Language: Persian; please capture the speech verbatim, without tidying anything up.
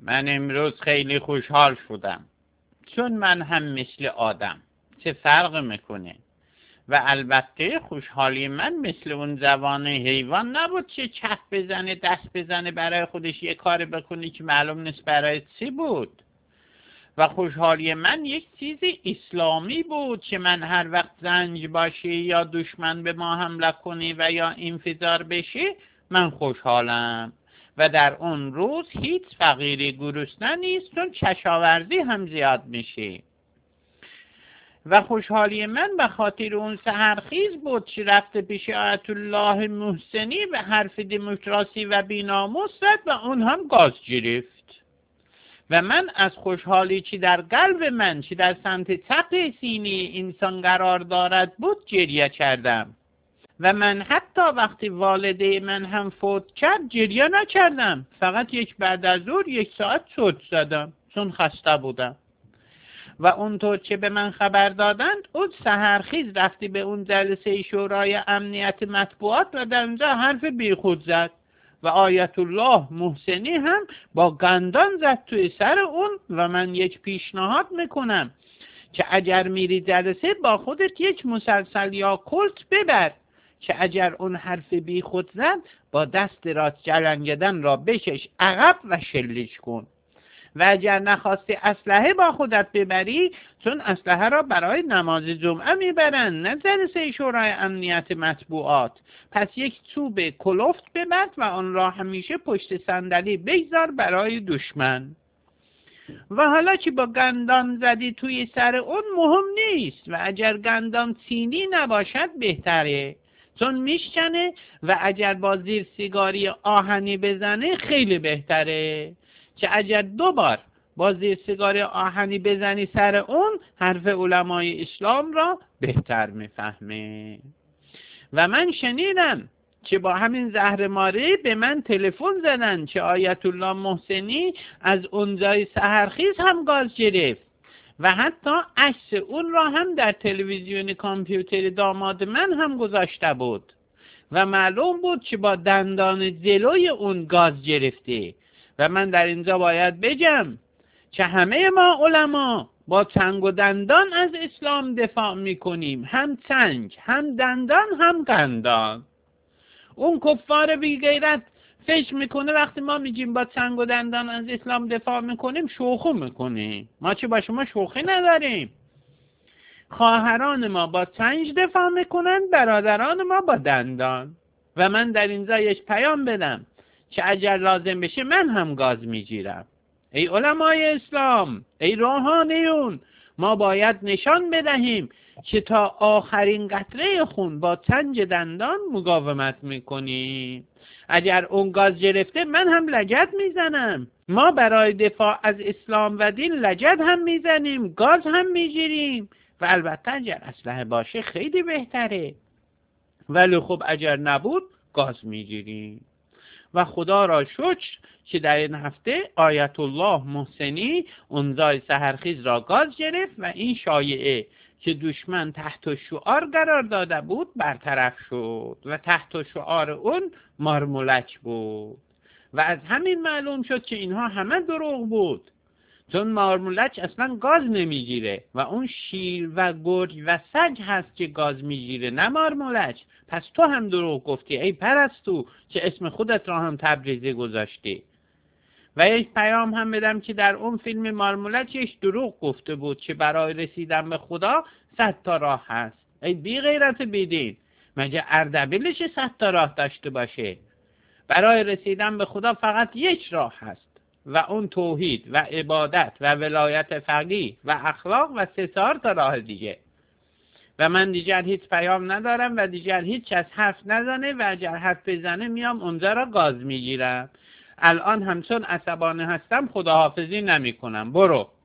من امروز خیلی خوشحال شدم، چون من هم مثل آدم. چه فرق میکنه؟ و البته خوشحالی من مثل اون جوان حیوان نبود که چپ بزنه دست بزنه برای خودش یه کار بکنه که معلوم نیست برای چی بود. و خوشحالی من یک چیز اسلامی بود که من هر وقت زنج باشه یا دشمن به ما حمله کنه و یا انفجار بشه من خوشحالم. و در اون روز هیچ فقیری گرسنه نیست، چون کشاورزی هم زیاد میشه. و خوشحالی من به خاطر اون سحرخیز بود که رفته پیش آیت الله محسنی و حرف دموکراسی و بیناموس زد و اون هم گاز گرفت. و من از خوشحالی که در قلب من که در سمت چپ سینه انسان قرار دارد بود گریه کردم. و من حتی وقتی والده من هم فوت کرد گریه نکردم، فقط یک بعد از ظهر یک ساعت صوت زدم چون خسته بودم. و اونطور که به من خبر دادند اون سحرخیز رفتی به اون جلسه شورای امنیت مطبوعات و در اونجا حرف بیخود زد و آیت الله محسنی هم با گندان زد توی سر اون. و من یک پیشنهاد میکنم که اگر میری جلسه با خودت یک مسلسل یا کلت ببر که اگر اون حرف بی خود زد با دست راست جلنگدن را بکش عقب و شلیک کن. و اگر نخواستی اسلحه با خودت ببری، چون اسلحه را برای نماز جمعه میبرن نه جلسه شورای امنیت مطبوعات، پس یک چوب کلفت ببر و آن را همیشه پشت صندلی بگذار برای دشمن. و حالا که با گندان زدی توی سر اون مهم نیست، و اگر گندان چینی نباشد بهتره چون میشکنه، و اگر با زیر سیگاری آهنی بزنه خیلی بهتره که اگر دو بار با زیر سیگاری آهنی بزنی سر اون حرف علمای اسلام را بهتر میفهمه. و من شنیدم که با همین زهرماری به من تلفن زدن که آیت الله محسنی از اونجای سحرخیز هم گاز گرفت و حتی عکس اون را هم در تلویزیون کامپیوتر داماد من هم گذاشته بود و معلوم بود که با دندان جلوی اون گاز گرفته. و من در اینجا باید بگم که همه ما علما با چنگ و دندان از اسلام دفاع میکنیم، هم چنگ هم دندان هم گندان. اون کفار بی غیرت فکر میکنه وقتی ما میگیم با چنگ و دندان از اسلام دفاع میکنیم شوخی میکنیم. ما چه با شما شوخی نداریم. خواهران ما با چنگ دفاع میکنن، برادران ما با دندان. و من در اینجا یک پیام بدم که اگر لازم بشه من هم گاز میگیرم. ای علمای اسلام، ای روحانیون، ما باید نشان بدهیم که تا آخرین قطره خون با چنگ دندان مقاومت میکنیم. اگر اون گاز گرفته من هم لگد میزنم. ما برای دفاع از اسلام و دین لگد هم میزنیم، گاز هم میگیریم و البته اگر اسلحه باشه خیلی بهتره، ولی خب اگر نبود گاز میگیریم. و خدا را شکر که در این هفته آیت الله محسنی اونجای سحرخیز را گاز گرفت و این شایعه که دشمن تحت شعار قرار داده بود برطرف شد و تحت شعار اون مارمولک بود. و از همین معلوم شد که اینها همه دروغ بود، چون مارمولک اصلا گاز نمیگیره و اون شیر و گرگ و سگ هست که گاز میگیره، نه مارمولک. پس تو هم دروغ گفتی ای پرستو که اسم خودت را هم تبریزی گذاشتی. و یک پیام هم بدم که در اون فیلم مارمولک یک دروغ گفته بود که برای رسیدن به خدا صد تا راه هست. ای بی غیرت بیدین، مگه اردبیلش صد تا راه داشته باشه؟ برای رسیدن به خدا فقط یک راه هست و اون توحید و عبادت و ولایت فقیه و اخلاق و سه چهار تا راه دیگه. و من دیگر هیچ پیام ندارم و دیگر هیچ کس حرف نزنه و اگر حرف بزنه میام اونجا را گاز میگیرم. الان همچون عصبانه هستم خداحافظی نمی کنم. برو.